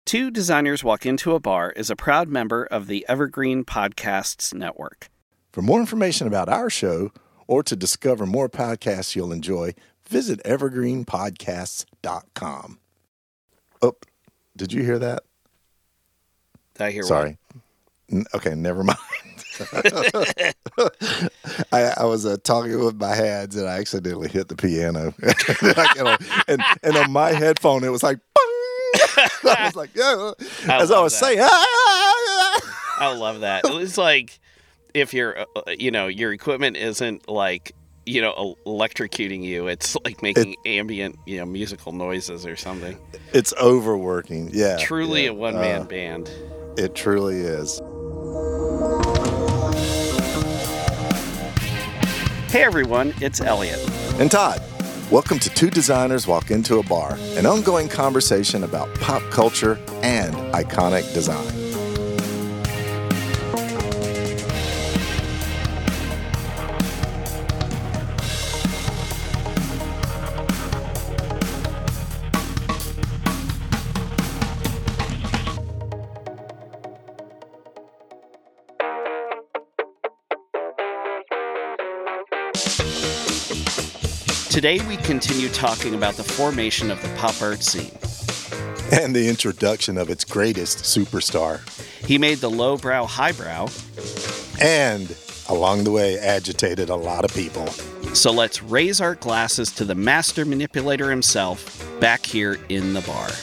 Two Designers Walk Into a Bar is a proud member of the Evergreen Podcasts Network. For more information about our show or to discover more podcasts you'll enjoy, visit evergreenpodcasts.com. Oh, did you hear that? Did I hear Sorry. Okay, never mind. I was talking with my hands and I accidentally hit the piano. and on my headphone, it was like, I was like, yeah. As I was saying, I love that. It's like if your equipment isn't like, electrocuting you, it's like making ambient, musical noises or something. It's overworking. Yeah. Truly a one-man band. It truly is. Hey everyone, it's Elliot. And Todd. Welcome to Two Designers Walk Into a Bar, an ongoing conversation about pop culture and iconic design. Today we continue talking about the formation of the pop art scene. And the introduction of its greatest superstar. He made the lowbrow highbrow. And along the way agitated a lot of people. So let's raise our glasses to the master manipulator himself back here in the bar.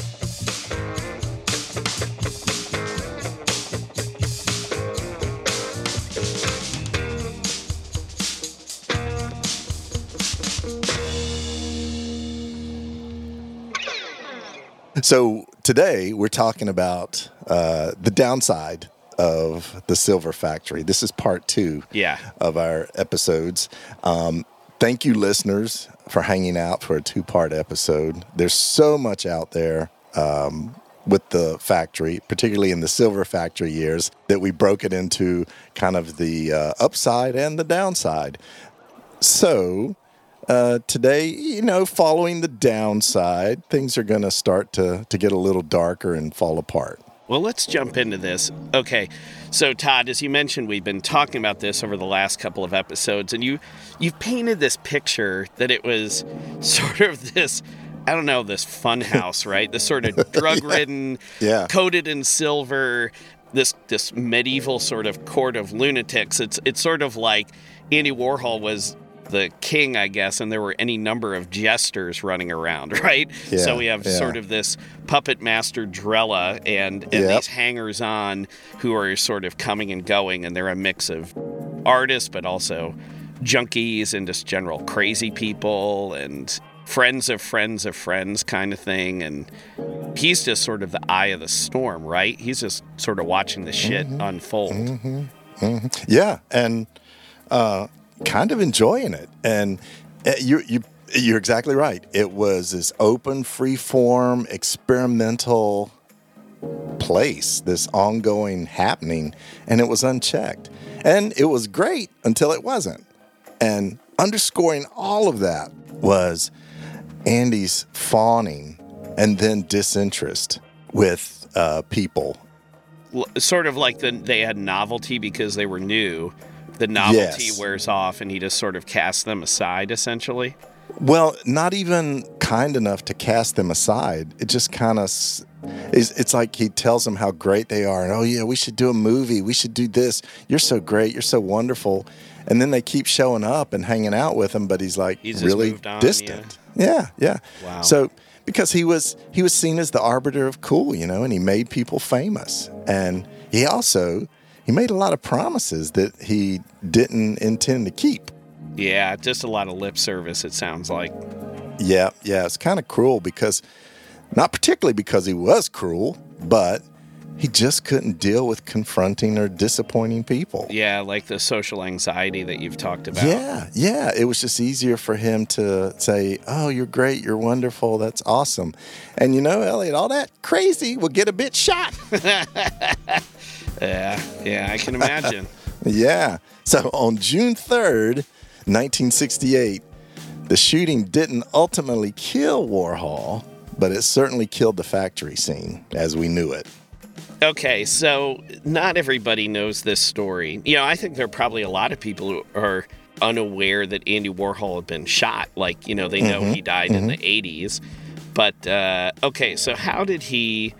So today we're talking about the downside of the Silver Factory. This is part 2 of our episodes. Thank you, listeners, for hanging out for a 2-part episode. There's so much out there with the factory, particularly in the Silver Factory years, that we broke it into kind of the upside and the downside. So today, following the downside, things are going to start to get a little darker and fall apart. Well, let's jump into this. Okay, so Todd, as you mentioned, we've been talking about this over the last couple of episodes, and you've painted this picture that it was sort of this, this fun house, right? This sort of drug-ridden, coated in silver, this medieval sort of court of lunatics. It's sort of like Andy Warhol was the king, I guess, and there were any number of jesters running around, right? Yeah, so we have sort of this puppet master Drella and these hangers-on who are sort of coming and going, and they're a mix of artists, but also junkies and just general crazy people and friends of friends of friends kind of thing. And he's just sort of the eye of the storm, right? He's just sort of watching the shit unfold. Mm-hmm. Mm-hmm. Yeah, and kind of enjoying it. And you're exactly right. It was this open, free-form, experimental place, this ongoing happening, and it was unchecked. And it was great until it wasn't. And underscoring all of that was Andy's fawning and then disinterest with people. Sort of like they had novelty because they were new. The novelty wears off, and he just sort of casts them aside, essentially. Well, not even kind enough to cast them aside. It just kind of, it's like he tells them how great they are. And, oh, yeah, we should do a movie. We should do this. You're so great. You're so wonderful. And then they keep showing up and hanging out with him, but he's really distant. Yeah. Wow. So because he was seen as the arbiter of cool, and he made people famous. And he made a lot of promises that he didn't intend to keep. Yeah, just a lot of lip service, it sounds like. Yeah, it's kind of cruel because, not particularly because he was cruel, but he just couldn't deal with confronting or disappointing people. Yeah, like the social anxiety that you've talked about. Yeah, it was just easier for him to say, oh, you're great, you're wonderful, that's awesome. And Elliot, all that crazy will get a bit shot. Yeah, I can imagine. Yeah. So on June 3rd, 1968, the shooting didn't ultimately kill Warhol, but it certainly killed the factory scene as we knew it. Okay, so not everybody knows this story. I think there are probably a lot of people who are unaware that Andy Warhol had been shot. Like, they know he died in the 80s. But, okay, so how did he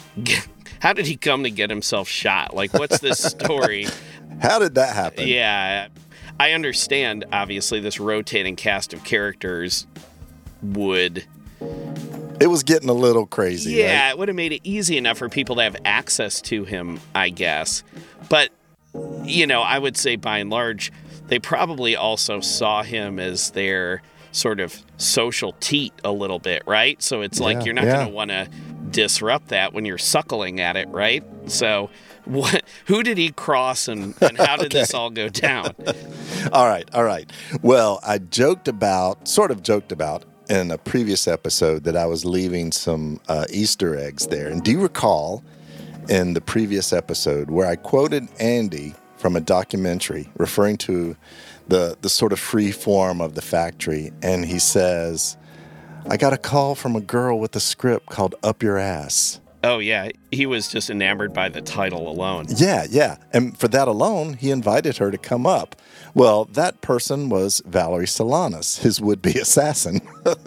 come to get himself shot? Like, what's this story? How did that happen? Yeah, I understand, obviously, this rotating cast of characters would... It was getting a little crazy, Yeah, right? It would have made it easy enough for people to have access to him, I guess. But, I would say by and large, they probably also saw him as their sort of social teat a little bit, right? So it's like you're not going to want to disrupt that when you're suckling at it, right? So who did he cross and how did this all go down? All right. Well, I sort of joked about in a previous episode that I was leaving some Easter eggs there. And do you recall in the previous episode where I quoted Andy from a documentary referring to the sort of free form of the factory? And he says, I got a call from a girl with a script called Up Your Ass. Oh, yeah. He was just enamored by the title alone. Yeah. And for that alone, he invited her to come up. Well, that person was Valerie Solanas, his would-be assassin.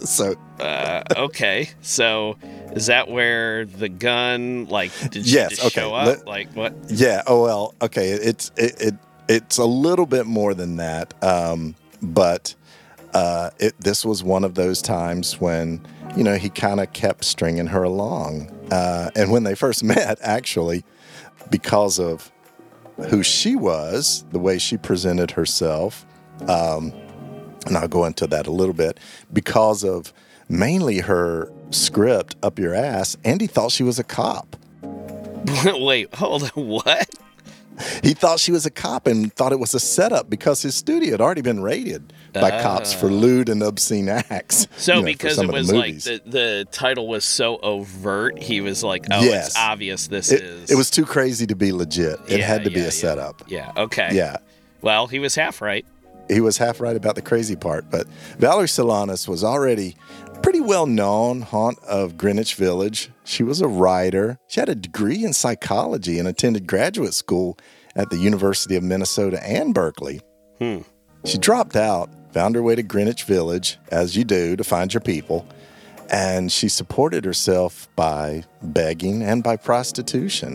Okay. So is that where the gun, did she just show up? What? Yeah. Oh, well, okay. It's a little bit more than that. But this was one of those times when, he kind of kept stringing her along. And when they first met, actually, because of who she was, the way she presented herself, and I'll go into that a little bit, because of mainly her script, Up Your Ass, Andy thought she was a cop. Wait, hold on, what? He thought she was a cop and thought it was a setup because his studio had already been raided by cops for lewd and obscene acts. So because it was like the title was so overt, he was like, it's obvious It was too crazy to be legit. It had to be a setup. Yeah, okay. Yeah. Well, he was half right. He was half right about the crazy part. But Valerie Solanas was already pretty well known, haunt of Greenwich Village. She was a writer. She had a degree in psychology and attended graduate school at the University of Minnesota and Berkeley. She dropped out, found her way to Greenwich Village, as you do, to find your people. And she supported herself by begging and by prostitution.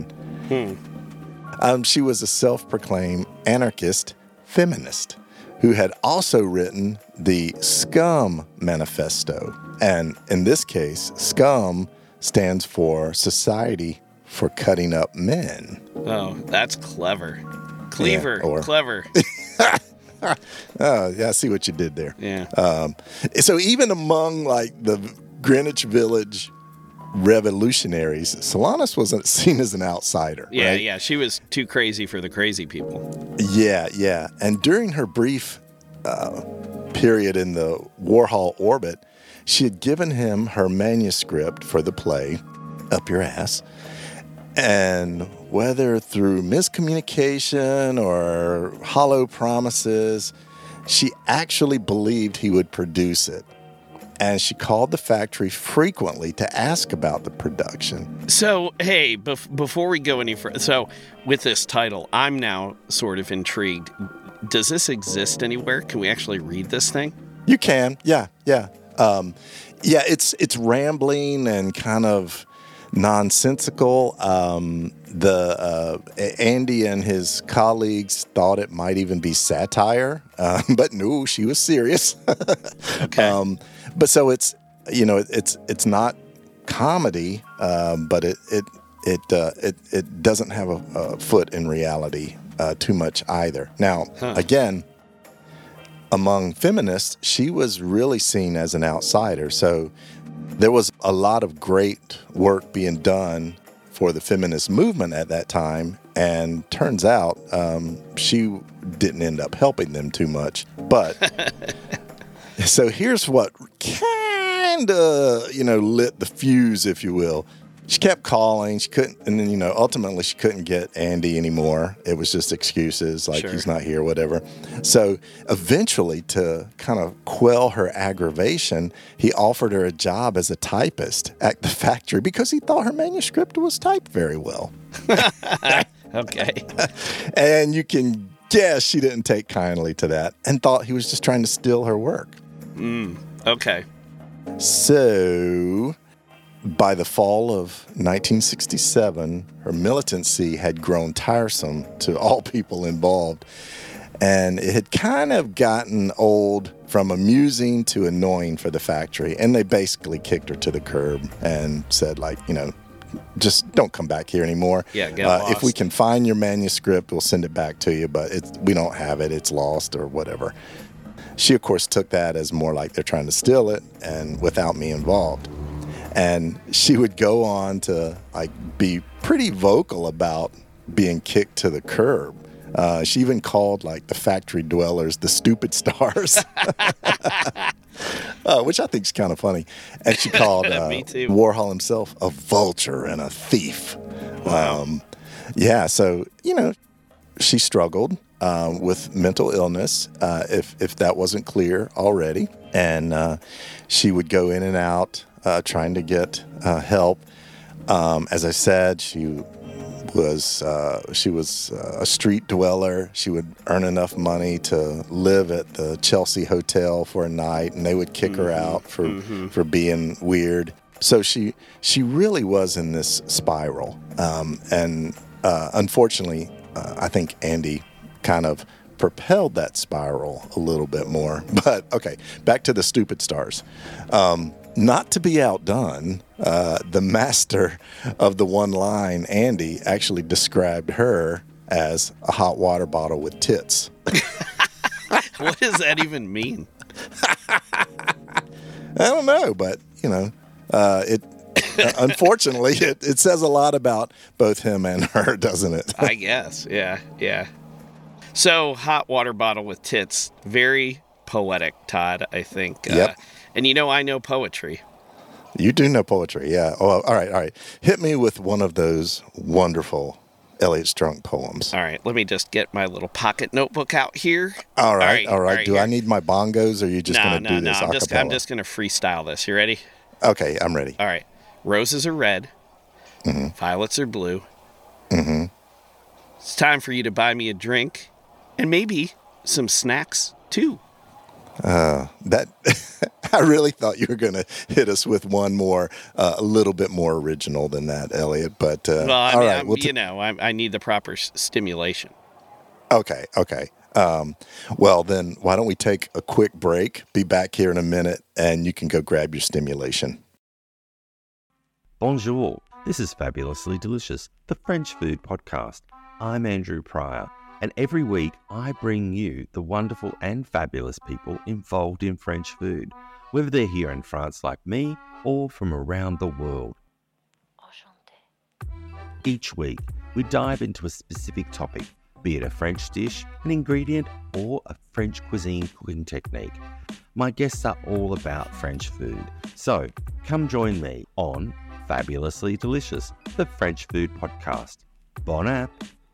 She was a self-proclaimed anarchist feminist who had also written the Scum Manifesto. And in this case, Scum stands for Society for Cutting Up Men. Oh, that's clever. Clever. Clever. Oh, yeah, I see what you did there. Yeah. So even among the Greenwich Village revolutionaries, Solanas wasn't seen as an outsider. Yeah, right? Yeah. She was too crazy for the crazy people. Yeah. And during her brief period in the Warhol orbit, she had given him her manuscript for the play, Up Your Ass. And whether through miscommunication or hollow promises, she actually believed he would produce it. And she called the factory frequently to ask about the production. So, hey, before we go any further, so with this title, I'm now sort of intrigued. Does this exist anywhere? Can we actually read this thing? You can, yeah. It's rambling and kind of nonsensical. Andy and his colleagues thought it might even be satire, but no, she was serious. Okay. But so it's not comedy, but it doesn't have a foot in reality too much either. Now, again, among feminists, she was really seen as an outsider. So there was a lot of great work being done for the feminist movement at that time, and turns out she didn't end up helping them too much. But so here's what kind of lit the fuse, if you will. she kept calling. She couldn't, and then, ultimately she couldn't get Andy anymore. It was just excuses like he's not here, whatever. So eventually, to kind of quell her aggravation, he offered her a job as a typist at the factory because he thought her manuscript was typed very well. Okay. And you can guess she didn't take kindly to that and thought he was just trying to steal her work. Okay. So, by the fall of 1967, her militancy had grown tiresome to all people involved, and it had kind of gotten old from amusing to annoying for the factory, and they basically kicked her to the curb and said, just don't come back here anymore. Yeah, get lost. If we can find your manuscript, we'll send it back to you, but we don't have it, it's lost or whatever. She, of course, took that as more like they're trying to steal it and without me involved. And she would go on to be pretty vocal about being kicked to the curb. She even called the factory dwellers the stupid stars, which I think is kind of funny. And she called Warhol himself a vulture and a thief. Wow. So, she struggled with mental illness, if that wasn't clear already. And she would go in and out trying to get help. As I said, she was a street dweller. She would earn enough money to live at the Chelsea Hotel for a night, and they would kick her out for being weird. So she really was in this spiral. And unfortunately, I think Andy kind of propelled that spiral a little bit more. But okay, back to the stupid stars. Not to be outdone, the master of the one line, Andy, actually described her as a hot water bottle with tits. What does that even mean? I don't know, but, it unfortunately, it says a lot about both him and her, doesn't it? I guess, yeah. So, hot water bottle with tits, very poetic, Todd, I think. Yep. And I know poetry. You do know poetry, yeah. Oh, all right. Hit me with one of those wonderful Elliot Strunk poems. All right, let me just get my little pocket notebook out here. All right. Do here. I need my bongos, or are you just going to do this a cappella? I'm just going to freestyle this. You ready? Okay, I'm ready. All right. Roses are red. Mm-hmm. Violets are blue. Mm-hmm. It's time for you to buy me a drink and maybe some snacks, too. That I really thought you were going to hit us with one more, a little bit more original than that, Elliot. But all right, I need the proper stimulation. Okay. Well, then why don't we take a quick break? Be back here in a minute, and you can go grab your stimulation. Bonjour. This is Fabulously Delicious, the French food podcast. I'm Andrew Pryor. And every week, I bring you the wonderful and fabulous people involved in French food, whether they're here in France like me or from around the world. Each week, we dive into a specific topic, be it a French dish, an ingredient, or a French cuisine cooking technique. My guests are all about French food. So, come join me on Fabulously Delicious, the French food podcast. Bon app!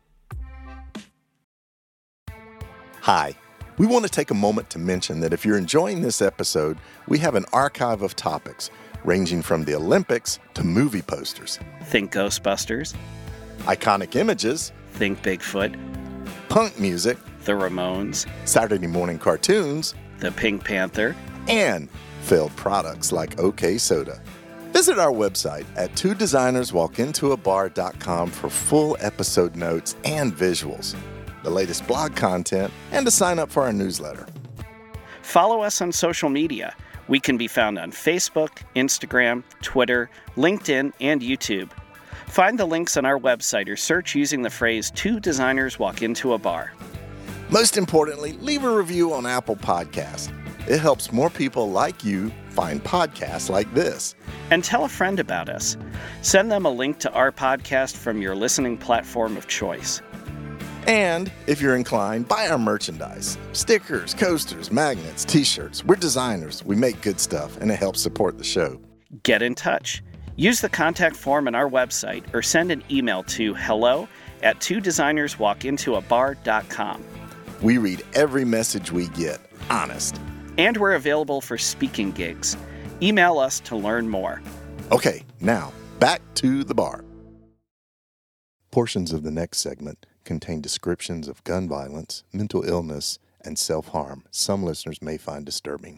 Hi. We want to take a moment to mention that if you're enjoying this episode, we have an archive of topics ranging from the Olympics to movie posters. Think Ghostbusters. Iconic images. Think Bigfoot. Punk music. The Ramones. Saturday morning cartoons. The Pink Panther. And failed products like OK Soda. Visit our website at twodesignerswalkintoabar.com for full episode notes and visuals, the latest blog content, and to sign up for our newsletter. Follow us on social media. We can be found on Facebook, Instagram, Twitter, LinkedIn, and YouTube. Find the links on our website or search using the phrase "Two Designers Walk Into a Bar." Most importantly, leave a review on Apple Podcasts. It helps more people like you find podcasts like this. And tell a friend about us. Send them a link to our podcast from your listening platform of choice. And if you're inclined, buy our merchandise. Stickers, coasters, magnets, t-shirts. We're designers. We make good stuff, and it helps support the show. Get in touch. Use the contact form on our website or send an email to hello@twodesignerswalkintoabar.com. We read every message we get, honest. And we're available for speaking gigs. Email us to learn more. Okay, now back to the bar. Portions of the next segment contain descriptions of gun violence, mental illness, and self-harm some listeners may find disturbing.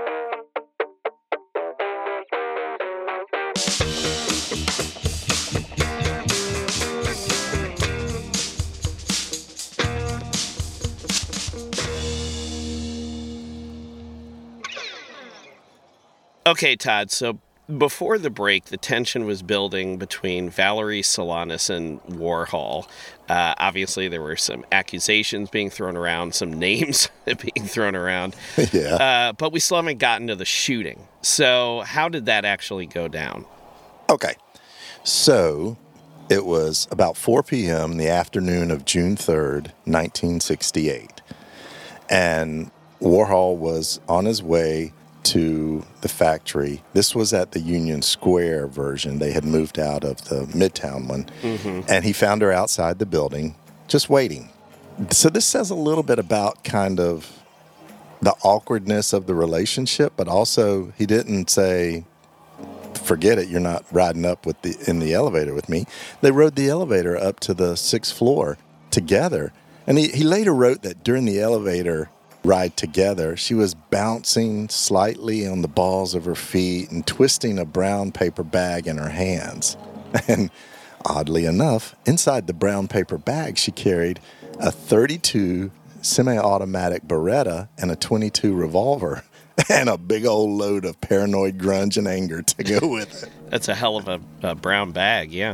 Okay, Todd, so before the break, the tension was building between Valerie Solanas and Warhol. Obviously, there were some accusations being thrown around, some names being thrown around. Yeah. But we still haven't gotten to the shooting. So how did that actually go down? Okay. So it was about 4 p.m. the afternoon of June 3rd, 1968. And Warhol was on his way to the factory. This was at the Union Square version. They had moved out of the Midtown one. Mm-hmm. And he found her outside the building, just waiting. So this says a little bit about kind of the awkwardness of the relationship, but also he didn't say, forget it, you're not riding up in the elevator with me. They rode the elevator up to the 6th floor together. And he later wrote that during the elevator ride together, she was bouncing slightly on the balls of her feet and twisting a brown paper bag in her hands. And oddly enough, inside the brown paper bag, she carried a .32 semi-automatic Beretta and a .22 revolver and a big old load of paranoid grunge and anger to go with it. That's a hell of a brown bag, yeah.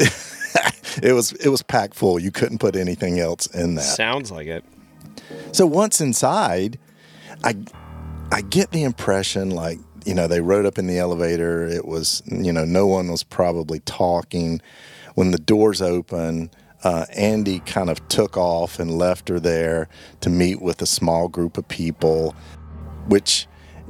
It was packed full. You couldn't put anything else in that. Sounds like it. So once inside, I get the impression like, they rode up in the elevator. It was, no one was probably talking. When the doors open, Andy kind of took off and left her there to meet with a small group of people, which,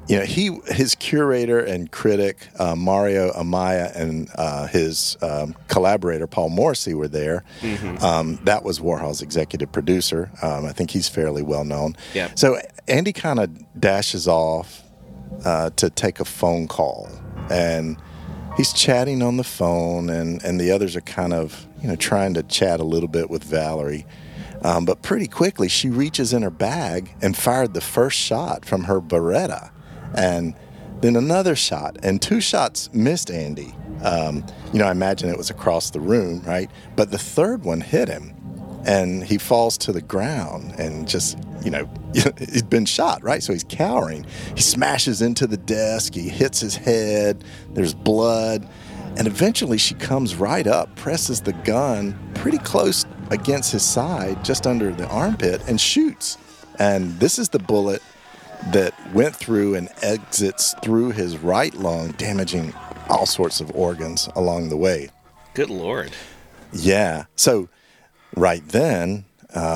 his curator and critic, Mario Amaya, and his collaborator, Paul Morrissey, were there. Mm-hmm. That was Warhol's executive producer. I think he's fairly well known. Yeah. So Andy kind of dashes off to take a phone call. And he's chatting on the phone, and the others are kind of, trying to chat a little bit with Valerie. But pretty quickly, she reaches in her bag and fired the first shot from her Beretta. And then another shot, and 2 shots missed Andy. I imagine it was across the room, right? But the third one hit him, and he falls to the ground and just, he's been shot, right? So he's cowering. He smashes into the desk. He hits his head. There's blood. And eventually she comes right up, presses the gun pretty close against his side, just under the armpit, and shoots. And this is the bullet that went through and exits through his right lung, damaging all sorts of organs along the way. Good Lord. Yeah. So right then,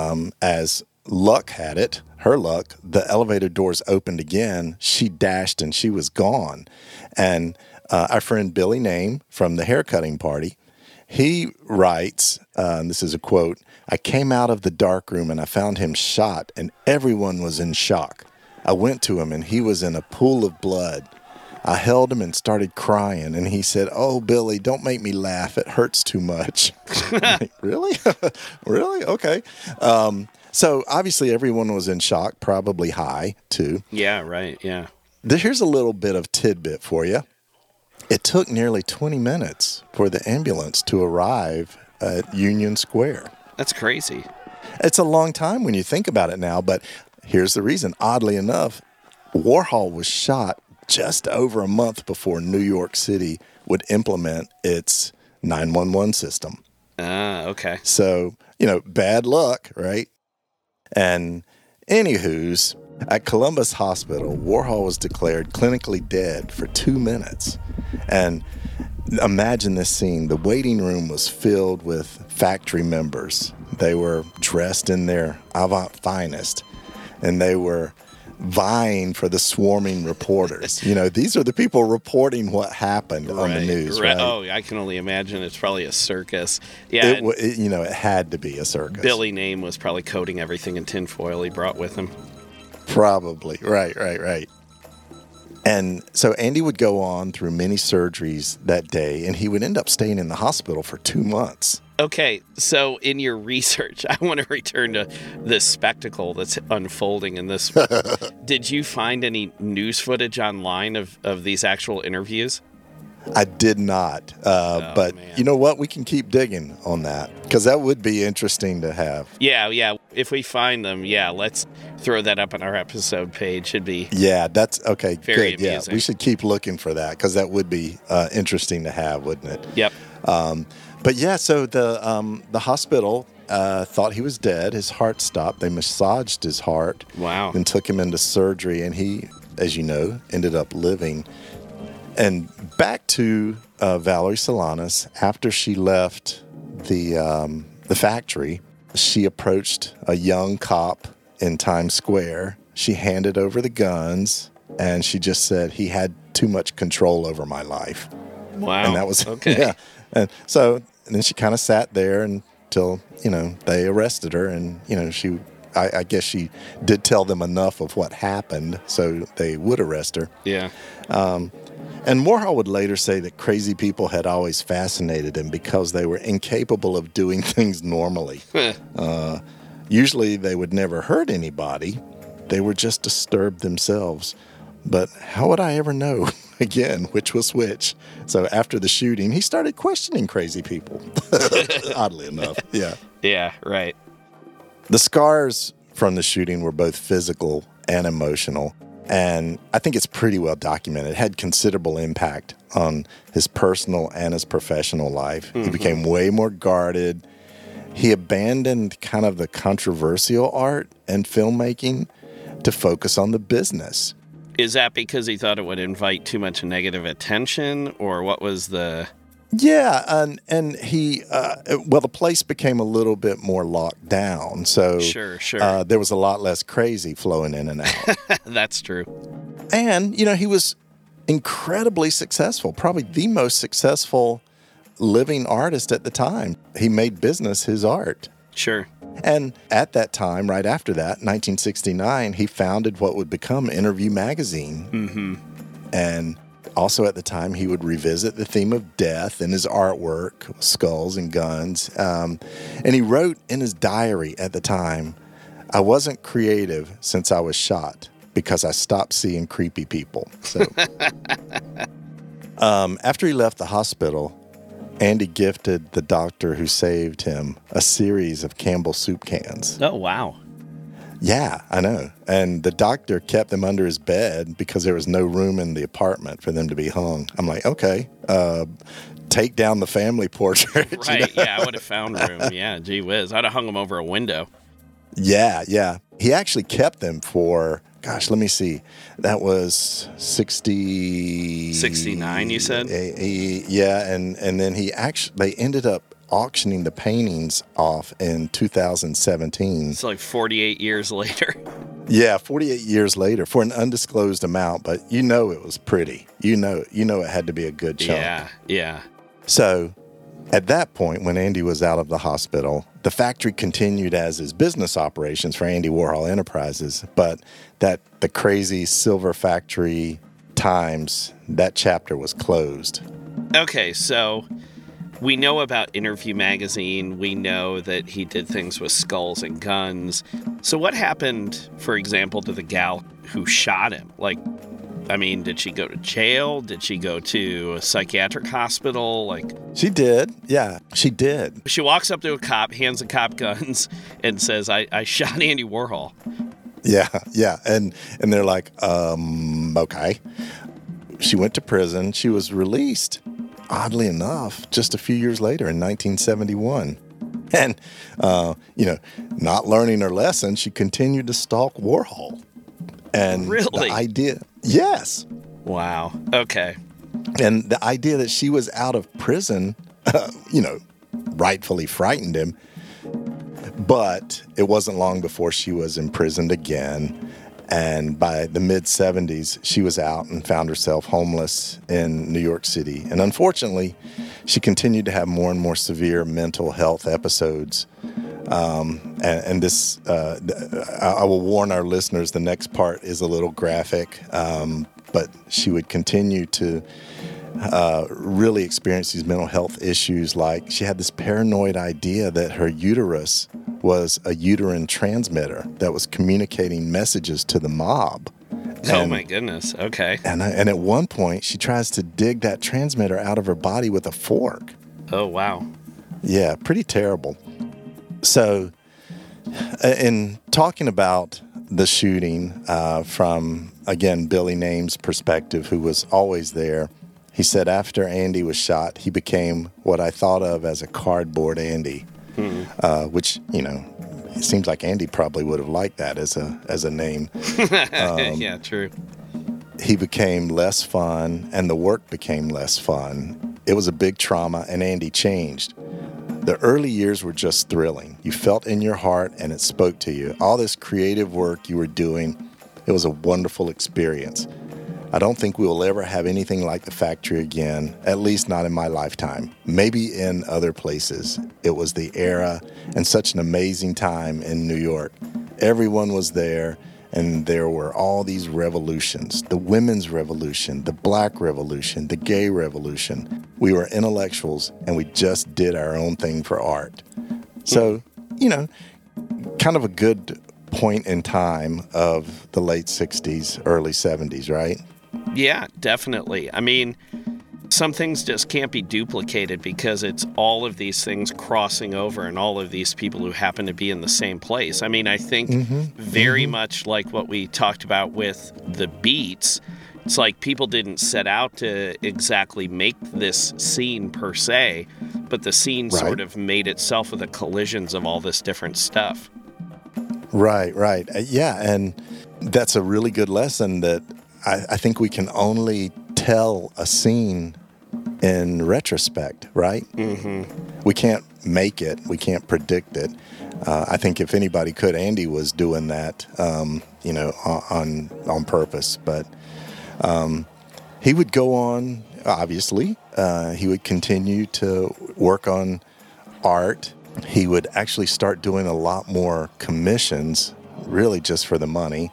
as luck had it, her luck, the elevator doors opened again. She dashed and she was gone. And our friend Billy Name from the haircutting party, he writes, and this is a quote, "I came out of the dark room and I found him shot and everyone was in shock. I went to him and he was in a pool of blood. I held him and started crying and he said, 'Oh, Billy, don't make me laugh. It hurts too much.'" Like, really? Really? Okay. So obviously everyone was in shock, probably high too. Yeah, right. Yeah. Here's a little bit of tidbit for you. It took nearly 20 minutes for the ambulance to arrive at Union Square. That's crazy. It's a long time when you think about it now, but here's the reason. Oddly enough, Warhol was shot just over a month before New York City would implement its 911 system. Okay. So, bad luck, right? And anywho's, at Columbus Hospital, Warhol was declared clinically dead for 2 minutes. And imagine this scene. The waiting room was filled with factory members. They were dressed in their avant finest, and they were vying for the swarming reporters. These are the people reporting what happened on the news, right? Oh, I can only imagine it's probably a circus. Yeah, it had to be a circus. Billy Name was probably coating everything in tinfoil he brought with him. Probably. Right. And so Andy would go on through many surgeries that day, and he would end up staying in the hospital for 2 months. Okay, so in your research, I want to return to this spectacle that's unfolding in this. Did you find any news footage online of these actual interviews? I did not, but man. You know what? We can keep digging on that, because that would be interesting to have. Yeah. If we find them, let's throw that up on our episode page. Should be. Yeah, that's okay. Very good. Amusing. Yeah, we should keep looking for that, because that would be interesting to have, wouldn't it? Yep. But yeah, so the hospital thought he was dead. His heart stopped. They massaged his heart. Wow. And took him into surgery, and he, as you know, ended up living. And back to Valerie Solanas, after she left the factory, she approached a young cop in Times Square. She handed over the guns, and she just said, "He had too much control over my life." Wow. And that was okay. Yeah. And then she kind of sat there until they arrested her, and I guess she did tell them enough of what happened so they would arrest her. Yeah. And Warhol would later say that crazy people had always fascinated him because they were incapable of doing things normally. Usually they would never hurt anybody. They were just disturbed themselves. But how would I ever know, again, which was which? So after the shooting, he started questioning crazy people, oddly enough. Yeah. Yeah, right. The scars from the shooting were both physical and emotional. And I think it's pretty well documented. It had considerable impact on his personal and his professional life. Mm-hmm. He became way more guarded. He abandoned kind of the controversial art and filmmaking to focus on the business. Is that because he thought it would invite too much negative attention, or what was the... Yeah, and he, the place became a little bit more locked down, so sure. There was a lot less crazy flowing in and out. That's true. And, he was incredibly successful, probably the most successful living artist at the time. He made business his art. Sure. And at that time, right after that, 1969, he founded what would become Interview Magazine. Mm-hmm. And also at the time, he would revisit the theme of death in his artwork, skulls and guns. And he wrote in his diary at the time, "I wasn't creative since I was shot because I stopped seeing creepy people." So after he left the hospital, Andy gifted the doctor who saved him a series of Campbell soup cans. Oh, wow. Yeah, I know. And the doctor kept them under his bed because there was no room in the apartment for them to be hung. I'm like, okay, take down the family portrait. Right, yeah, I would have found room. Yeah, gee whiz. I'd have hung them over a window. Yeah. He actually kept them for, gosh, let me see. That was 69, you said? Yeah, and then they ended up auctioning the paintings off in 2017. It's like 48 years later. Yeah, 48 years later for an undisclosed amount, but it was pretty. It had to be a good chunk. Yeah. So at that point, when Andy was out of the hospital, the factory continued as his business operations for Andy Warhol Enterprises, but the crazy silver factory times, that chapter was closed. Okay, so we know about Interview Magazine. We know that he did things with skulls and guns. So what happened, for example, to the gal who shot him? Did she go to jail? Did she go to a psychiatric hospital? She did. Yeah, she did. She walks up to a cop, hands the cop guns, and says, I shot Andy Warhol. Yeah. And they're like, okay. She went to prison. She was released, oddly enough, just a few years later in 1971. And, not learning her lesson, she continued to stalk Warhol. And really? The idea, yes. Wow. Okay. And the idea that she was out of prison, rightfully frightened him. But it wasn't long before she was imprisoned again. And by the mid-'70s, she was out and found herself homeless in New York City. And unfortunately, she continued to have more and more severe mental health episodes. And this, I will warn our listeners, the next part is a little graphic, but she would continue to really experience these mental health issues. Like, she had this paranoid idea that her uterus was a uterine transmitter that was communicating messages to the mob. Oh, my goodness. Okay. And at one point, she tries to dig that transmitter out of her body with a fork. Oh, wow. Yeah, pretty terrible. So, in talking about the shooting from, again, Billy Name's perspective, who was always there, he said after Andy was shot, he became what I thought of as a cardboard Andy, which, you know, it seems like Andy probably would have liked that as a name. Yeah, true. He became less fun, and the work became less fun. It was a big trauma, and Andy changed. The early years were just thrilling. You felt in your heart, and it spoke to you. All this creative work you were doing, it was a wonderful experience. I don't think we will ever have anything like the factory again, at least not in my lifetime. Maybe in other places. It was the era and such an amazing time in New York. Everyone was there, and there were all these revolutions. The women's revolution, the black revolution, the gay revolution. We were intellectuals, and we just did our own thing for art. So, you know, kind of a good point in time of the late 60s, early 70s, right? Yeah, definitely. I mean, some things just can't be duplicated because it's all of these things crossing over and all of these people who happen to be in the same place. I mean, I think very much like what we talked about with the Beats, it's like people didn't set out to exactly make this scene per se, but the scene sort of made itself with the collisions of all this different stuff. Right. Yeah, and that's a really good lesson that I think we can only tell a scene in retrospect, right? Mm-hmm. We can't make it. We can't predict it. I think if anybody could, Andy was doing that, you know, on purpose. But he would go on, obviously. He would continue to work on art. He would actually start doing a lot more commissions, really just for the money.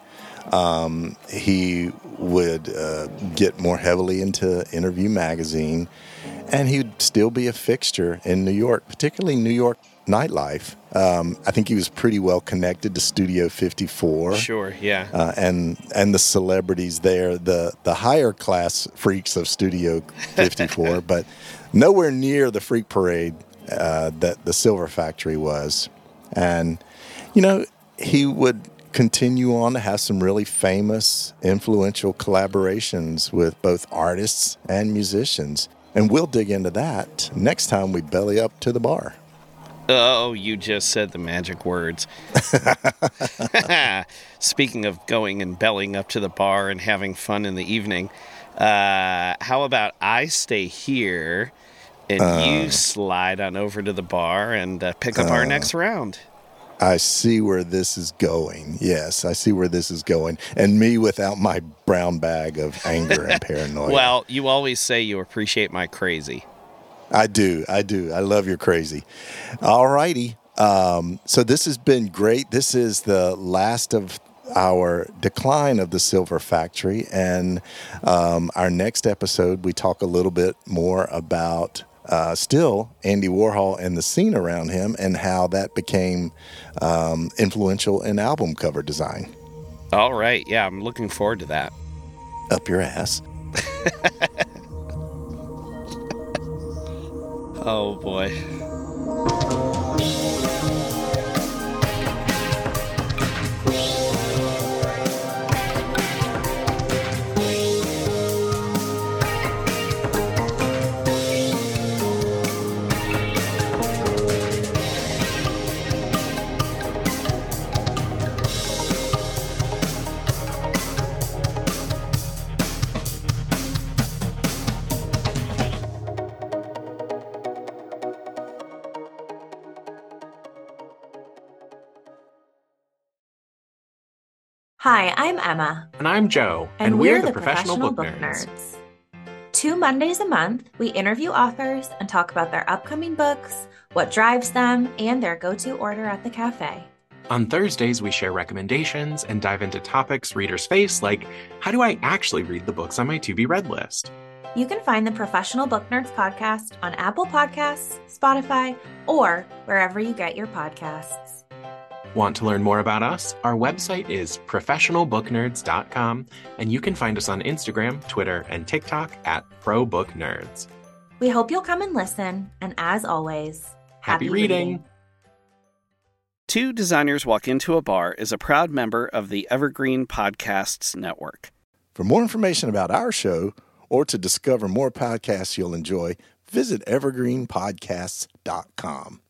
He would get more heavily into Interview magazine, and he would still be a fixture in New York, particularly New York nightlife. I think he was pretty well connected to Studio 54. Sure, yeah. And the celebrities there, the higher class freaks of Studio 54, but nowhere near the freak parade that the Silver Factory was. And, you know, he would continue on to have some really famous, influential collaborations with both artists and musicians. And we'll dig into that next time we belly up to the bar. Oh, you just said the magic words. Speaking of going and bellying up to the bar and having fun in the evening, how about I stay here and you slide on over to the bar and pick up our next round? I see where this is going. Yes, I see where this is going. And me without my brown bag of anger and paranoia. Well, you always say you appreciate my crazy. I do. I love your crazy. All righty. So this has been great. This is the last of our decline of the Silver Factory. And our next episode, we talk a little bit more about still Andy Warhol and the scene around him and how that became influential in album cover design. All right. Yeah, I'm looking forward to that. Up your ass. Oh, boy. Hi, I'm Emma. And I'm Joe. And we're the Professional Book Nerds. 2 Mondays a month, we interview authors and talk about their upcoming books, what drives them, and their go-to order at the cafe. On Thursdays, we share recommendations and dive into topics readers face, like how do I actually read the books on my to-be-read list? You can find the Professional Book Nerds podcast on Apple Podcasts, Spotify, or wherever you get your podcasts. Want to learn more about us? Our website is professionalbooknerds.com, and you can find us on Instagram, Twitter, and TikTok at ProBookNerds. We hope you'll come and listen, and as always, happy reading! Two Designers Walk Into a Bar is a proud member of the Evergreen Podcasts Network. For more information about our show, or to discover more podcasts you'll enjoy, visit evergreenpodcasts.com.